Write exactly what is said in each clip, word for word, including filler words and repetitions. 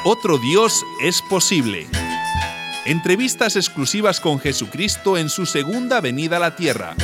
Otro Dios es posible. Entrevistas exclusivas con Jesucristo en su segunda venida a la tierra.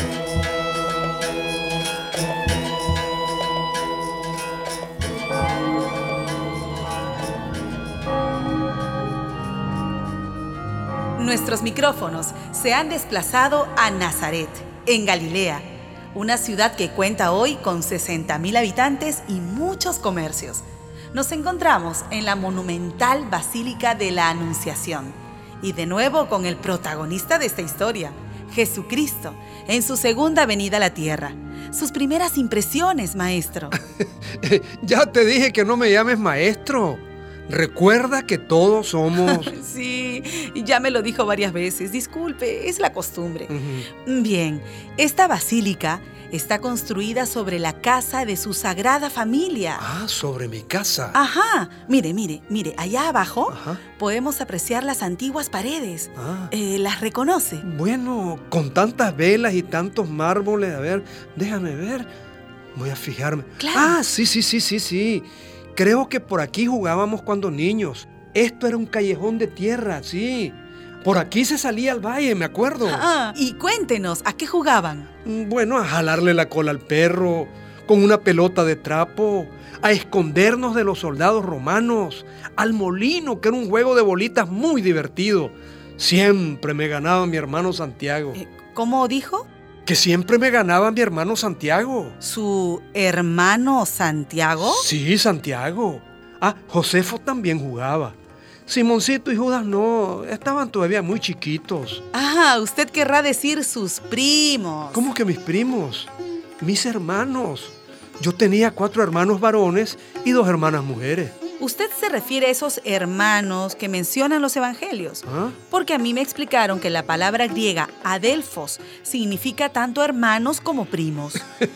Nuestros micrófonos se han desplazado a Nazaret, en Galilea, una ciudad que cuenta hoy con sesenta mil habitantes y muchos comercios. Nos encontramos en la monumental Basílica de la Anunciación y de nuevo con el protagonista de esta historia, Jesucristo, en su segunda venida a la tierra. Sus primeras impresiones, maestro. Ya te dije que no me llames maestro. Recuerda que todos somos... Sí, ya me lo dijo varias veces. Disculpe, es la costumbre. Uh-huh. Bien, esta basílica está construida sobre la casa de su sagrada familia. Ah, sobre mi casa. Ajá, mire, mire, mire, allá abajo Ajá. podemos apreciar las antiguas paredes. Ah. Eh, ¿Las reconoce? Bueno, con tantas velas y tantos mármoles, a ver, déjame ver. Voy a fijarme. Claro. Ah, sí, sí, sí, sí, sí. Creo que por aquí jugábamos cuando niños. Esto era un callejón de tierra, sí. Por aquí se salía al valle, me acuerdo. Ah, y cuéntenos, ¿a qué jugaban? Bueno, a jalarle la cola al perro, con una pelota de trapo, a escondernos de los soldados romanos, al molino, que era un juego de bolitas muy divertido. Siempre me ganaba mi hermano Santiago. Eh, ¿Cómo dijo? Que siempre me ganaba mi hermano Santiago. ¿Su hermano Santiago? Sí, Santiago. Ah, Josefo también jugaba. Simoncito y Judas no, estaban todavía muy chiquitos. Ah, usted querrá decir sus primos. ¿Cómo que mis primos? Mis hermanos. Yo tenía cuatro hermanos varones y dos hermanas mujeres. Usted se refiere a esos hermanos que mencionan los evangelios. ¿Ah? Porque a mí me explicaron que la palabra griega adelfos significa tanto hermanos como primos.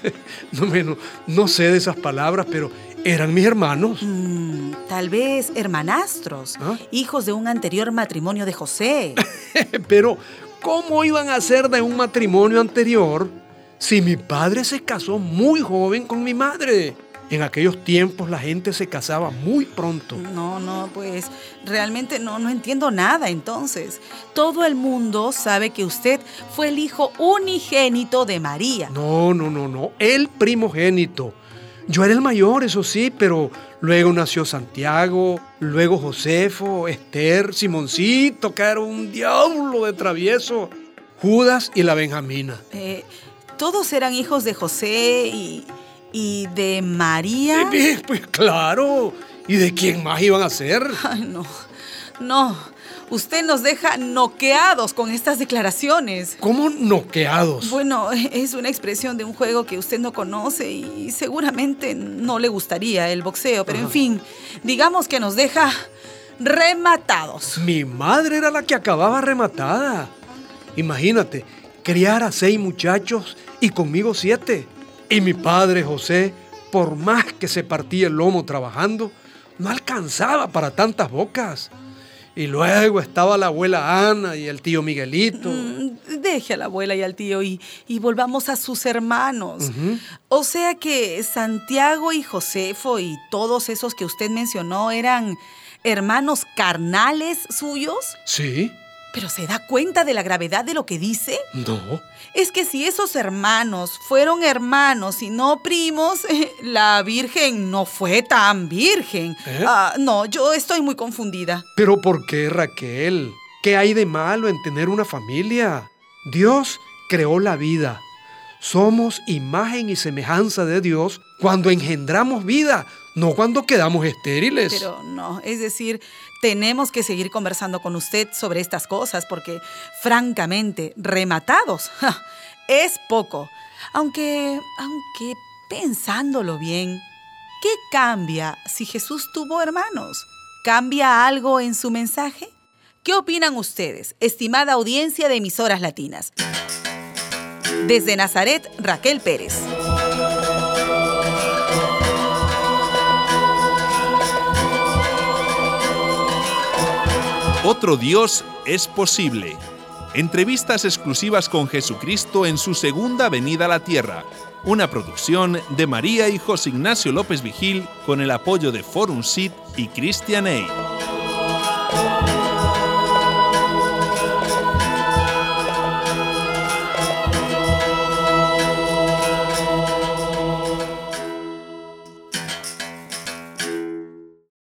No, no, no sé de esas palabras, pero eran mis hermanos. Mm, tal vez hermanastros, ¿Ah? hijos de un anterior matrimonio de José. Pero, ¿cómo iban a ser de un matrimonio anterior si mi padre se casó muy joven con mi madre? En aquellos tiempos la gente se casaba muy pronto. No, no, pues realmente no, no entiendo nada entonces. Todo el mundo sabe que usted fue el hijo unigénito de María. No, no, no, no, el primogénito. Yo era el mayor, eso sí, pero luego nació Santiago, luego Josefo, Esther, Simoncito, que era un diablo de travieso, Judas y la Benjamina. Eh, todos eran hijos de José y... ¿Y de María? Eh, pues claro. ¿Y de quién más iban a ser? Ay, no, no. Usted nos deja noqueados con estas declaraciones. ¿Cómo noqueados? Bueno, es una expresión de un juego que usted no conoce y seguramente no le gustaría, el boxeo. Pero Ajá. En fin, digamos que nos deja rematados. Mi madre era la que acababa rematada. Imagínate, criar a seis muchachos y conmigo siete. Y mi padre José, por más que se partía el lomo trabajando, no alcanzaba para tantas bocas. Y luego estaba la abuela Ana y el tío Miguelito. Mm, deje a la abuela y al tío y, y volvamos a sus hermanos. Uh-huh. O sea que Santiago y Josefo y todos esos que usted mencionó eran hermanos carnales suyos. ¿Sí? ¿Pero se da cuenta de la gravedad de lo que dice? No. Es que si esos hermanos fueron hermanos y no primos, eh, la Virgen no fue tan virgen. ¿Eh? Ah, no, yo estoy muy confundida. ¿Pero por qué, Raquel? ¿Qué hay de malo en tener una familia? Dios creó la vida. Somos imagen y semejanza de Dios cuando engendramos vida, no cuando quedamos estériles. Pero no, es decir, tenemos que seguir conversando con usted sobre estas cosas porque, francamente, rematados, ja, es poco. Aunque, aunque, pensándolo bien, ¿qué cambia si Jesús tuvo hermanos? ¿Cambia algo en su mensaje? ¿Qué opinan ustedes, estimada audiencia de emisoras latinas? Desde Nazaret, Raquel Pérez. Otro Dios es posible. Entrevistas exclusivas con Jesucristo en su segunda venida a la tierra. Una producción de María y José Ignacio López Vigil con el apoyo de Forum Sit y Christian Aid.